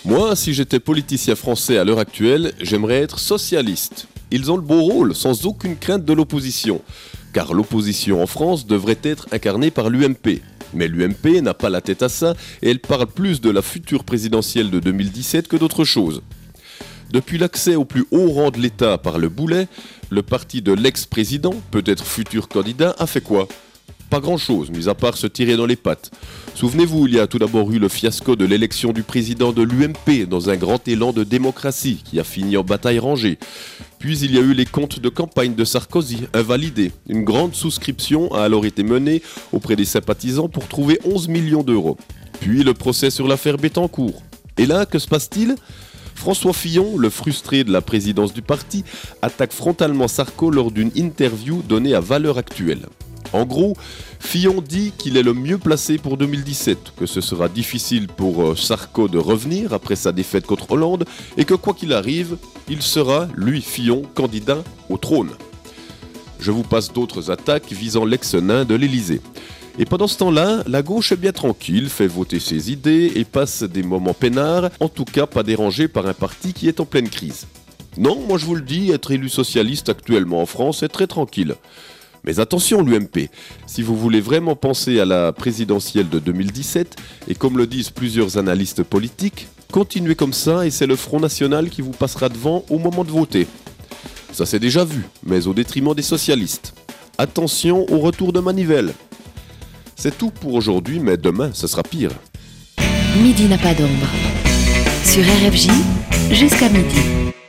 Moi, si j'étais politicien français à l'heure actuelle, j'aimerais être socialiste. Ils ont le beau rôle, sans aucune crainte de l'opposition. Car l'opposition en France devrait être incarnée par l'UMP. Mais l'UMP n'a pas la tête à ça et elle parle plus de la future présidentielle de 2017 que d'autre chose. Depuis l'accès au plus haut rang de l'État par le boulet, le parti de l'ex-président, peut-être futur candidat, a fait quoi ? Pas grand-chose, mis à part se tirer dans les pattes. Souvenez-vous, il y a tout d'abord eu le fiasco de l'élection du président de l'UMP dans un grand élan de démocratie qui a fini en bataille rangée. Puis il y a eu les comptes de campagne de Sarkozy, invalidés. Une grande souscription a alors été menée auprès des sympathisants pour trouver 11 millions d'euros. Puis le procès sur l'affaire Bettencourt. Et là, que se passe-t-il ? François Fillon, le frustré de la présidence du parti, attaque frontalement Sarko lors d'une interview donnée à Valeurs Actuelles. En gros, Fillon dit qu'il est le mieux placé pour 2017, que ce sera difficile pour Sarko de revenir après sa défaite contre Hollande et que quoi qu'il arrive, il sera, lui Fillon, candidat au trône. Je vous passe d'autres attaques visant l'ex-nain de l'Élysée. Et pendant ce temps-là, la gauche est bien tranquille, fait voter ses idées et passe des moments peinards, en tout cas pas dérangé par un parti qui est en pleine crise. Non, moi je vous le dis, être élu socialiste actuellement en France est très tranquille. Mais attention l'UMP, si vous voulez vraiment penser à la présidentielle de 2017, et comme le disent plusieurs analystes politiques, continuez comme ça et c'est le Front National qui vous passera devant au moment de voter. Ça c'est déjà vu, mais au détriment des socialistes. Attention au retour de manivelle. C'est tout pour aujourd'hui, mais demain, ce sera pire. Midi n'a pas d'ombre. Sur RFJ, jusqu'à midi.